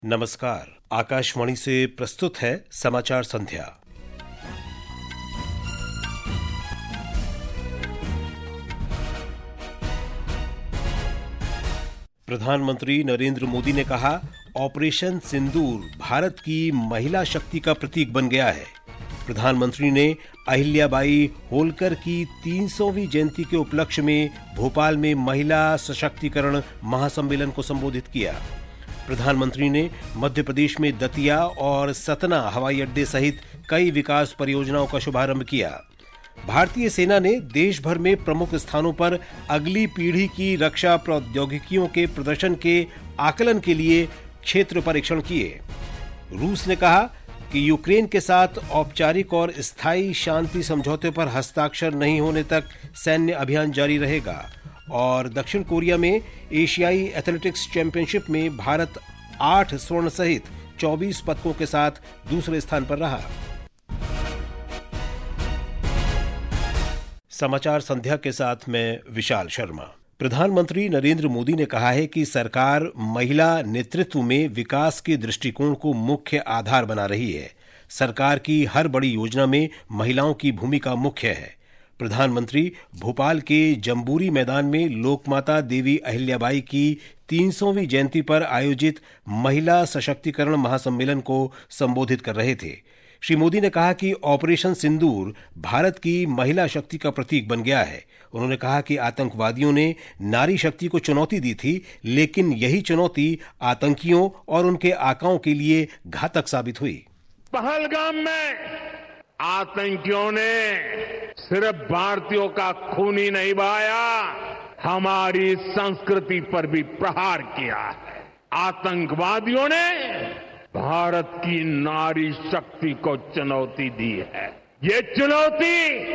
नमस्कार। आकाशवाणी से प्रस्तुत है समाचार संध्या। प्रधानमंत्री नरेंद्र मोदी ने कहा, ऑपरेशन सिंदूर भारत की महिला शक्ति का प्रतीक बन गया है। प्रधानमंत्री ने अहिल्याबाई होलकर की 300वीं जयंती के उपलक्ष्य में भोपाल में महिला सशक्तिकरण महासम्मेलन को संबोधित किया। प्रधानमंत्री ने मध्य प्रदेश में दतिया और सतना हवाई अड्डे सहित कई विकास परियोजनाओं का शुभारंभ किया। भारतीय सेना ने देश भर में प्रमुख स्थानों पर अगली पीढ़ी की रक्षा प्रौद्योगिकियों के प्रदर्शन के आकलन के लिए क्षेत्र परीक्षण किए। रूस ने कहा कि यूक्रेन के साथ औपचारिक और स्थायी शांति समझौते पर हस्ताक्षर नहीं होने तक सैन्य अभियान जारी रहेगा। और दक्षिण कोरिया में एशियाई एथलेटिक्स चैंपियनशिप में भारत 8 स्वर्ण सहित 24 पदकों के साथ दूसरे स्थान पर रहा। समाचार संध्या के साथ मैं विशाल शर्मा। प्रधानमंत्री नरेंद्र मोदी ने कहा है कि सरकार महिला नेतृत्व में विकास के दृष्टिकोण को मुख्य आधार बना रही है। सरकार की हर बड़ी योजना में महिलाओं की भूमिका मुख्य है। प्रधानमंत्री भोपाल के जम्बूरी मैदान में लोकमाता देवी अहिल्याबाई की 300वीं जयंती पर आयोजित महिला सशक्तिकरण महासम्मेलन को संबोधित कर रहे थे। श्री मोदी ने कहा कि ऑपरेशन सिंदूर भारत की महिला शक्ति का प्रतीक बन गया है। उन्होंने कहा कि आतंकवादियों ने नारी शक्ति को चुनौती दी थी, लेकिन यही चुनौती आतंकियों और उनके आकाओं के लिए घातक साबित हुई। पहलगाम में आतंकियों ने सिर्फ भारतीयों का खून ही नहीं बहाया, हमारी संस्कृति पर भी प्रहार किया है। आतंकवादियों ने भारत की नारी शक्ति को चुनौती दी है। ये चुनौती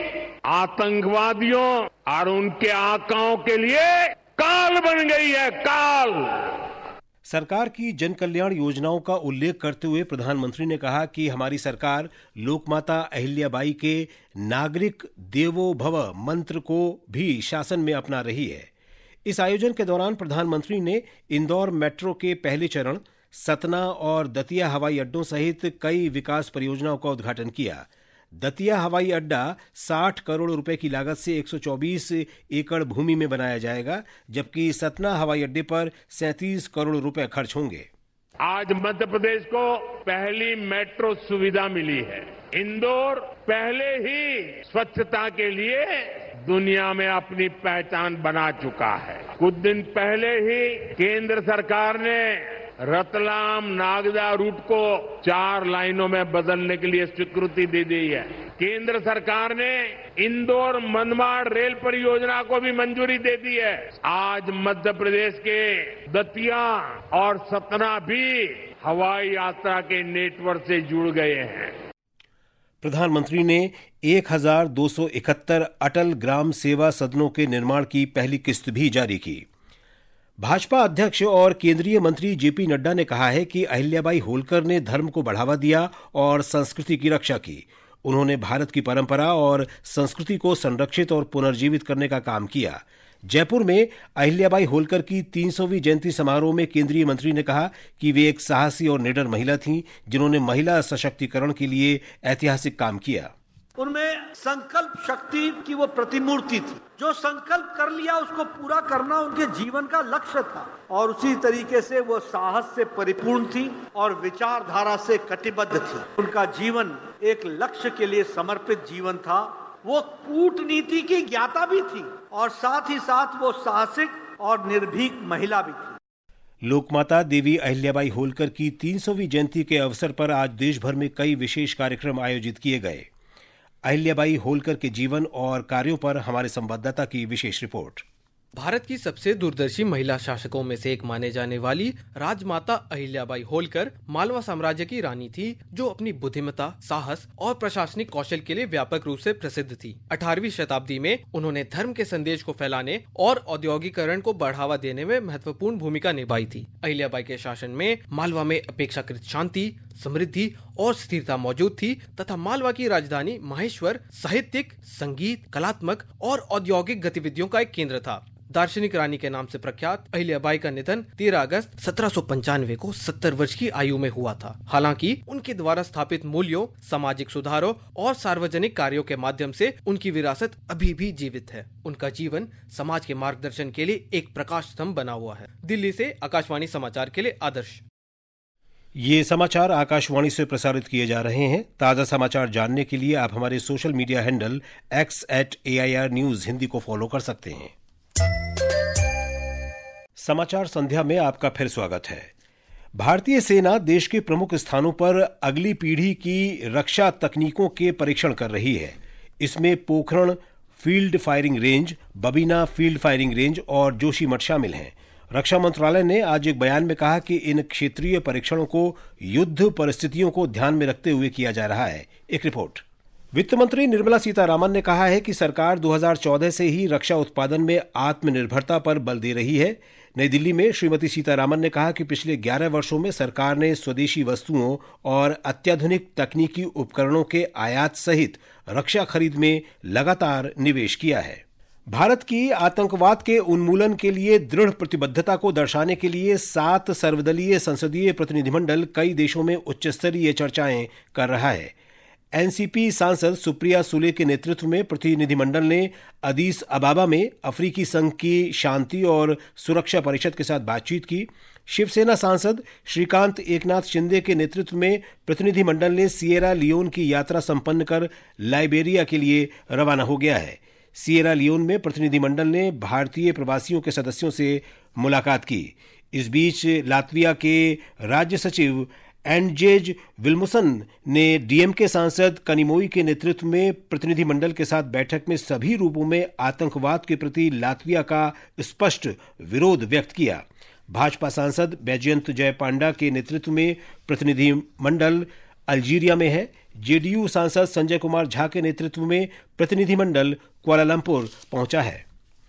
आतंकवादियों और उनके आकाओं के लिए काल बन गई है, काल। सरकार की जन कल्याण योजनाओं का उल्लेख करते हुए प्रधानमंत्री ने कहा कि हमारी सरकार लोकमाता अहिल्याबाई के नागरिक देवो भव मंत्र को भी शासन में अपना रही है। इस आयोजन के दौरान प्रधानमंत्री ने इंदौर मेट्रो के पहले चरण, सतना और दतिया हवाई अड्डों सहित कई विकास परियोजनाओं का उद्घाटन किया। दतिया हवाई अड्डा 60 करोड़ रुपए की लागत से 124 एकड़ भूमि में बनाया जाएगा, जबकि सतना हवाई अड्डे पर 37 करोड़ रुपए खर्च होंगे। आज मध्य प्रदेश को पहली मेट्रो सुविधा मिली है। इंदौर पहले ही स्वच्छता के लिए दुनिया में अपनी पहचान बना चुका है। कुछ दिन पहले ही केंद्र सरकार ने रतलाम नागदा रूट को 4 लाइनों में बदलने के लिए स्वीकृति दे दी है। केंद्र सरकार ने इंदौर मनमाड़ रेल परियोजना को भी मंजूरी दे दी है। आज मध्य प्रदेश के दतिया और सतना भी हवाई यात्रा के नेटवर्क से जुड़ गए हैं। प्रधानमंत्री ने 1271 अटल ग्राम सेवा सदनों के निर्माण की पहली किस्त भी जारी की। भाजपा अध्यक्ष और केंद्रीय मंत्री जेपी नड्डा ने कहा है कि अहिल्याबाई होलकर ने धर्म को बढ़ावा दिया और संस्कृति की रक्षा की। उन्होंने भारत की परंपरा और संस्कृति को संरक्षित और पुनर्जीवित करने का काम किया। जयपुर में अहिल्याबाई होलकर की 300वीं जयंती समारोह में केंद्रीय मंत्री ने कहा कि वे एक साहसी और निडर महिला थीं, जिन्होंने महिला सशक्तिकरण के लिए ऐतिहासिक काम किया। उनमें संकल्प शक्ति की वो प्रतिमूर्ति थी। जो संकल्प कर लिया उसको पूरा करना उनके जीवन का लक्ष्य था, और उसी तरीके से वो साहस से परिपूर्ण थी और विचारधारा से कटिबद्ध थी। उनका जीवन एक लक्ष्य के लिए समर्पित जीवन था। वो कूटनीति की ज्ञाता भी थी और साथ ही साथ वो साहसिक और निर्भीक महिला भी थी। लोकमाता देवी अहिल्याबाई होलकर की 300वीं जयंती के अवसर पर आज देश भर में कई विशेष कार्यक्रम आयोजित किए गए। अहिल्याबाई होलकर के जीवन और कार्यों पर हमारे संवाददाता की विशेष रिपोर्ट। भारत की सबसे दूरदर्शी महिला शासकों में से एक माने जाने वाली राजमाता अहिल्याबाई होलकर मालवा साम्राज्य की रानी थी, जो अपनी बुद्धिमत्ता, साहस और प्रशासनिक कौशल के लिए व्यापक रूप से प्रसिद्ध थी। 18वीं शताब्दी में उन्होंने धर्म के संदेश को फैलाने और औद्योगिकरण को बढ़ावा देने में महत्वपूर्ण भूमिका निभाई थी। अहिल्याबाई के शासन में मालवा में अपेक्षाकृत शांति, समृद्धि और स्थिरता मौजूद थी तथा मालवा की राजधानी माहेश्वर साहित्यिक, संगीत, कलात्मक और औद्योगिक गतिविधियों का एक केंद्र था। दार्शनिक रानी के नाम से प्रख्यात अहिल्याबाई का निधन 13 अगस्त 1795 को 70 वर्ष की आयु में हुआ था। हालांकि उनके द्वारा स्थापित मूल्यों, सामाजिक सुधारों और सार्वजनिक कार्यों के माध्यम से उनकी विरासत अभी भी जीवित है। उनका जीवन समाज के मार्गदर्शन के लिए एक प्रकाश स्तंभ बना हुआ है। दिल्ली से आकाशवाणी समाचार के लिए आदर्श। ये समाचार आकाशवाणी से प्रसारित किए जा रहे हैं। ताजा समाचार जानने के लिए आप हमारे social media handle x@AIR News Hindi को फॉलो कर सकते हैं। समाचार संध्या में आपका फिर स्वागत है। भारतीय सेना देश के प्रमुख स्थानों पर अगली पीढ़ी की रक्षा तकनीकों के परीक्षण कर रही है। इसमें Pokhran field firing range, Babina field firing range और जोशीमठ शामिल हैं। रक्षा मंत्रालय ने आज एक बयान में कहा कि इन क्षेत्रीय परीक्षणों को युद्ध परिस्थितियों को ध्यान में रखते हुए किया जा रहा है। एक रिपोर्ट। वित्त मंत्री निर्मला सीतारामन ने कहा है कि सरकार 2014 से ही रक्षा उत्पादन में आत्मनिर्भरता पर बल दे रही है। नई दिल्ली में श्रीमती सीतारामन ने कहा कि पिछले 11 वर्षों में सरकार ने स्वदेशी वस्तुओं और अत्याधुनिक तकनीकी उपकरणों के आयात सहित रक्षा खरीद में लगातार निवेश किया है। भारत की आतंकवाद के उन्मूलन के लिए दृढ़ प्रतिबद्धता को दर्शाने के लिए 7 सर्वदलीय संसदीय प्रतिनिधिमंडल कई देशों में उच्च स्तरीय चर्चाएं कर रहा है। एनसीपी सांसद सुप्रिया सुले के नेतृत्व में प्रतिनिधिमंडल ने अदीस अबाबा में अफ्रीकी संघ की शांति और सुरक्षा परिषद के साथ बातचीत की। शिवसेना सांसद श्रीकांत एकनाथ शिंदे के नेतृत्व में प्रतिनिधिमंडल ने सिएरा लियोन की यात्रा संपन्न कर लाइबेरिया के लिए रवाना हो गया है। सिएरा लियोन में प्रतिनिधिमंडल ने भारतीय प्रवासियों के सदस्यों से मुलाकात की। इस बीच लातविया के राज्य सचिव एंडजेज विल्मुसन ने डीएमके सांसद कनिमोई के नेतृत्व में प्रतिनिधिमंडल के साथ बैठक में सभी रूपों में आतंकवाद के प्रति लातविया का स्पष्ट विरोध व्यक्त किया। भाजपा सांसद बैजयंत जयपांडा के नेतृत्व में प्रतिनिधिमंडल अल्जीरिया में है। जेडीयू सांसद संजय कुमार झा के नेतृत्व में प्रतिनिधिमंडल कुआलालंपुर पहुंचा है।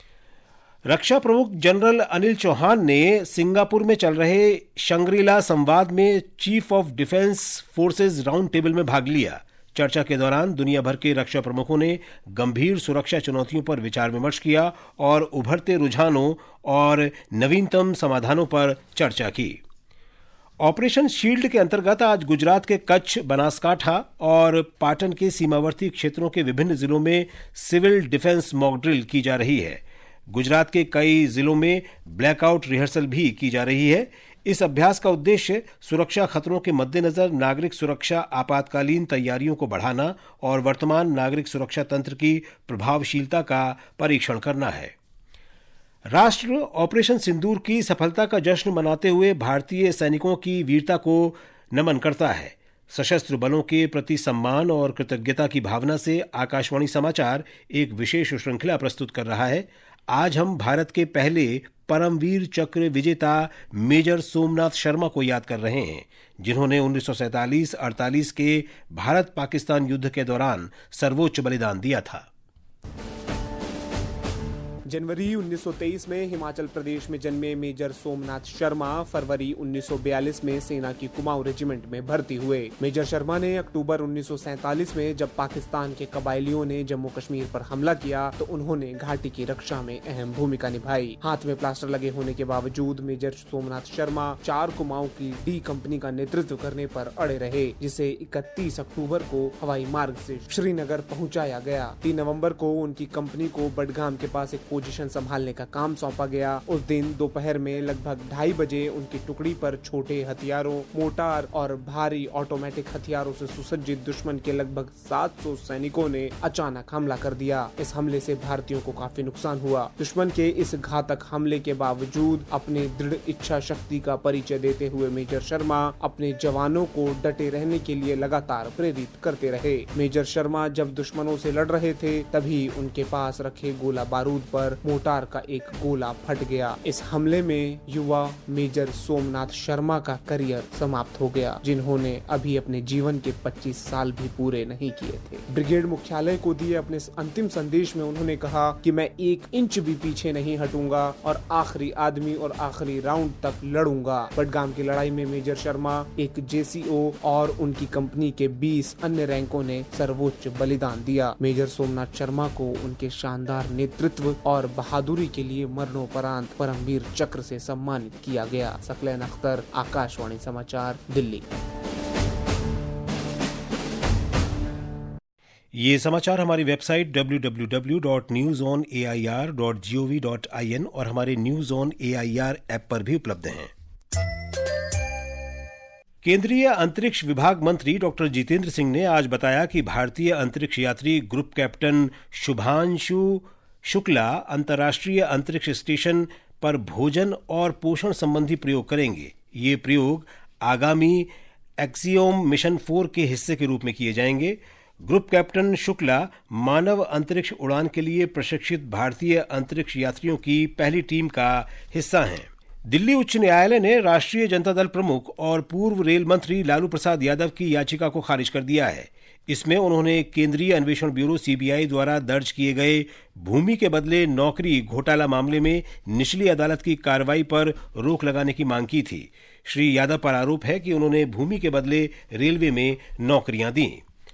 रक्षा प्रमुख जनरल अनिल चौहान ने सिंगापुर में चल रहे शंग्रीला संवाद में chief of defence forces round table में भाग लिया। चर्चा के दौरान दुनिया भर के रक्षा प्रमुखों ने गंभीर सुरक्षा चुनौतियों पर विचार विमर्श किया और उभरते रुझानों और नवीनतम समाधानों पर चर्चा की। ऑपरेशन शील्ड के अंतर्गत आज गुजरात के कच्छ, बनासकांठा और पाटन के सीमावर्ती क्षेत्रों के विभिन्न जिलों में सिविल डिफेंस मॉक ड्रिल की जा रही है। गुजरात के कई जिलों में ब्लैकआउट रिहर्सल भी की जा रही है। इस अभ्यास का उद्देश्य सुरक्षा खतरों के मद्देनजर नागरिक सुरक्षा आपातकालीन तैयारियों को बढ़ाना और वर्तमान नागरिक सुरक्षा तंत्र की प्रभावशीलता का परीक्षण करना है। राष्ट्र ऑपरेशन सिंदूर की सफलता का जश्न मनाते हुए भारतीय सैनिकों की वीरता को नमन करता है। सशस्त्र बलों के प्रति सम्मान और कृतज्ञता की भावना से आकाशवाणी समाचार एक विशेष श्रृंखला प्रस्तुत कर रहा है। आज हम भारत के पहले परमवीर चक्र विजेता मेजर सोमनाथ शर्मा को याद कर रहे हैं, जिन्होंने 1947-48 के भारत पाकिस्तान युद्ध के दौरान सर्वोच्च बलिदान दिया था। जनवरी 1923 में हिमाचल प्रदेश में जन्मे मेजर सोमनाथ शर्मा फरवरी 1942 में सेना की कुमाऊं रेजिमेंट में भर्ती हुए। मेजर शर्मा ने अक्टूबर 1947 में जब पाकिस्तान के कबायलियों ने जम्मू कश्मीर पर हमला किया तो उन्होंने घाटी की रक्षा में अहम भूमिका निभाई। हाथ में प्लास्टर लगे होने के बावजूद मेजर सोमनाथ शर्मा 4 कुमाऊं की डी कंपनी का नेतृत्व करने पर अड़े रहे, जिसे 31 अक्टूबर को हवाई मार्ग से श्रीनगर पहुंचाया गया। 3 नवंबर को उनकी कंपनी को बडगाम के पास एक पोजीशन संभालने का काम सौंपा गया। उस दिन दोपहर में लगभग 2:30 बजे उनकी टुकड़ी पर छोटे हथियारों, मोर्टार और भारी ऑटोमेटिक हथियारों से सुसज्जित दुश्मन के लगभग 700 सैनिकों ने अचानक हमला कर दिया। इस हमले से भारतीयों को काफी नुकसान हुआ। दुश्मन के इस घातक हमले के बावजूद अपनी दृढ़ इच्छा शक्ति का परिचय देते हुए मेजर शर्मा अपने जवानों को डटे रहने के लिए लगातार प्रेरित करते रहे। मेजर शर्मा जब दुश्मनों से लड़ रहे थे तभी उनके पास रखे गोला बारूद पर पर मोटार का एक गोला फट गया। इस हमले में युवा मेजर सोमनाथ शर्मा का करियर समाप्त हो गया, जिन्होंने अभी अपने जीवन के 25 साल भी पूरे नहीं किए थे। ब्रिगेड मुख्यालय को दिए अपने अंतिम संदेश में उन्होंने कहा कि मैं 1 इंच भी पीछे नहीं हटूंगा और आखिरी आदमी और आखिरी राउंड तक लड़ूंगा। बडगाम की लड़ाई में मेजर शर्मा, एक जेसीओ और उनकी कंपनी के 20 अन्य रैंकों ने सर्वोच्च बलिदान दिया। मेजर सोमनाथ शर्मा को उनके शानदार नेतृत्व और बहादुरी के लिए मरणोपरांत परमवीर चक्र से सम्मानित किया गया। सकलैन अख्तर, आकाशवाणी समाचार, दिल्ली। ये समाचार हमारी वेबसाइट www.newsonair.gov.in और हमारे न्यूज ऑन AIR ऐप पर भी उपलब्ध हैं। केंद्रीय अंतरिक्ष विभाग मंत्री डॉक्टर जितेंद्र सिंह ने आज बताया कि भारतीय अंतरिक्ष यात्री ग्रुप कैप्टन शुभांशु शुक्ला अंतर्राष्ट्रीय अंतरिक्ष स्टेशन पर भोजन और पोषण संबंधी प्रयोग करेंगे। ये प्रयोग आगामी एक्सियोम मिशन 4 के हिस्से के रूप में किए जाएंगे। ग्रुप कैप्टन शुक्ला मानव अंतरिक्ष उड़ान के लिए प्रशिक्षित भारतीय अंतरिक्ष यात्रियों की पहली टीम का हिस्सा हैं। दिल्ली उच्च न्यायालय ने राष्ट्रीय जनता दल प्रमुख और पूर्व रेल मंत्री लालू प्रसाद यादव की याचिका को खारिज कर दिया है। इसमें उन्होंने केंद्रीय अन्वेषण ब्यूरो CBI द्वारा दर्ज किए गए भूमि के बदले नौकरी घोटाला मामले में निचली अदालत की कार्रवाई पर रोक लगाने की मांग की थी। श्री यादव पर आरोप है कि उन्होंने भूमि के बदले रेलवे में नौकरियां दी।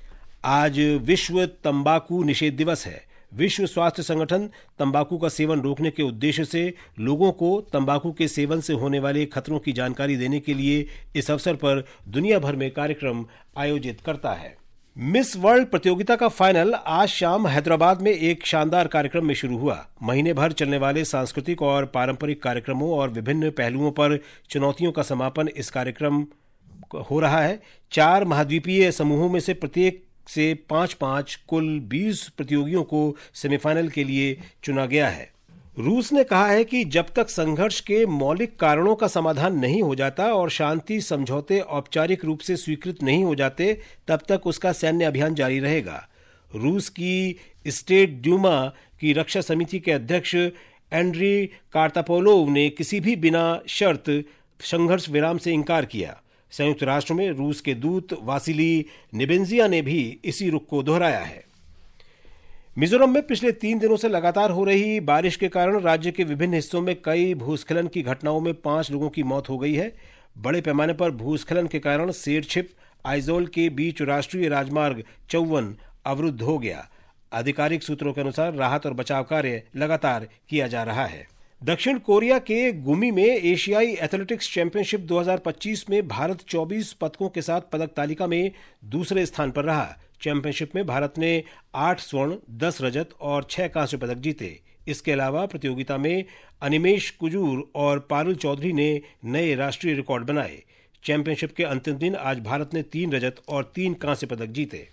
आज विश्व तंबाकू निषेध दिवस है। विश्व स्वास्थ्य संगठन तंबाकू का सेवन रोकने के उद्देश्य से लोगों को तंबाकू के सेवन से होने वाले खतरों की जानकारी देने के लिए इस अवसर पर दुनिया भर में कार्यक्रम आयोजित करता है। मिस वर्ल्ड प्रतियोगिता का फाइनल आज शाम हैदराबाद में एक शानदार कार्यक्रम में शुरू हुआ। महीने भर चलने वाले सांस्कृतिक और पारंपरिक कार्यक्रमों और विभिन्न पहलुओं पर चुनौतियों का समापन इस कार्यक्रम हो रहा है। 4 महाद्वीपीय समूहों में से प्रत्येक से 5-5 कुल 20 प्रतियोगियों को सेमीफाइनल के लिए चुना गया है। रूस ने कहा है कि जब तक संघर्ष के मौलिक कारणों का समाधान नहीं हो जाता और शांति समझौते औपचारिक रूप से स्वीकृत नहीं हो जाते, तब तक उसका सैन्य अभियान जारी रहेगा। रूस की स्टेट ड्यूमा की रक्षा समिति के अध्यक्ष एंड्री कार्तापोलोव ने किसी भी बिना शर्त संघर्ष विराम से इनकार किया। संयुक्त राष्ट्र में रूस के दूत वासिली निबेंजिया ने भी इसी रुख को दोहराया है। मिजोरम में पिछले 3 दिनों से लगातार हो रही बारिश के कारण राज्य के विभिन्न हिस्सों में कई भूस्खलन की घटनाओं में 5 लोगों की मौत हो गई है। बड़े पैमाने पर भूस्खलन के कारण सेरछिप आइजोल के बीच राष्ट्रीय राजमार्ग 54 अवरुद्ध हो गया। आधिकारिक सूत्रों के अनुसार राहत और बचाव कार्य लगातार किया जा रहा है। दक्षिण कोरिया के गुमी में एशियाई एथलेटिक्स चैंपियनशिप 2025 में भारत 24 पदकों के साथ पदक तालिका में दूसरे स्थान पर रहा। चैंपियनशिप में भारत ने 8 स्वर्ण, 10 रजत और 6 कांस्य पदक जीते। इसके अलावा प्रतियोगिता में अनिमेश कुजूर और पारुल चौधरी ने नए राष्ट्रीय रिकॉर्ड बनाए। चैंपियनशिप के अंतिम दिन आज भारत ने 3 रजत और 3 कांस्य पदक जीते।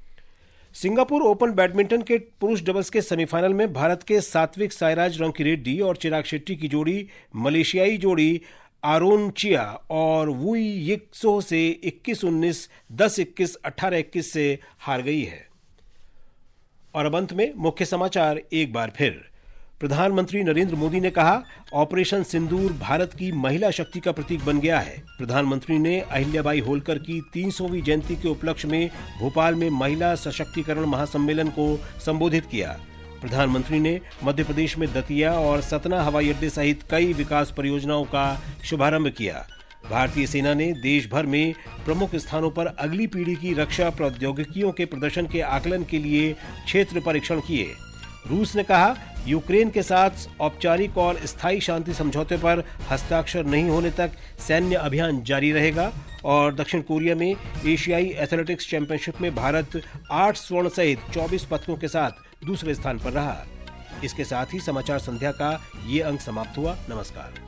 सिंगापुर ओपन बैडमिंटन के पुरुष डबल्स के सेमीफाइनल में भारत के सात्विक साईराज रंकीरेड्डी और चिराग शेट्टी की जोड़ी मलेशियाई जोड़ी आरोन चिया और वुई यिक्सो से 21-19, 10-21, 18-21 से हार गई है। और अब अंत में मुख्य समाचार एक बार फिर। प्रधानमंत्री नरेंद्र मोदी ने कहा, ऑपरेशन सिंदूर भारत की महिला शक्ति का प्रतीक बन गया है। प्रधानमंत्री ने अहिल्याबाई होलकर की 300वीं जयंती के उपलक्ष्य में भोपाल में महिला सशक्तिकरण महासम्मेलन को संबोधित किया। प्रधानमंत्री ने मध्य प्रदेश में दतिया और सतना हवाई अड्डे सहित कई विकास परियोजनाओं का शुभारंभ किया। भारतीय सेना ने देश भर में प्रमुख स्थानों पर अगली पीढ़ी की रक्षा प्रौद्योगिकियों के प्रदर्शन के आकलन के लिए क्षेत्र परीक्षण किए। रूस ने कहा, यूक्रेन के साथ औपचारिक और स्थायी शांति समझौते पर हस्ताक्षर नहीं होने तक सैन्य अभियान जारी रहेगा। और दक्षिण कोरिया में एशियाई एथलेटिक्स चैंपियनशिप में भारत 8 स्वर्ण सहित 24 पदकों के साथ दूसरे स्थान पर रहा। इसके साथ ही समाचार संध्या का ये अंक समाप्त हुआ। नमस्कार।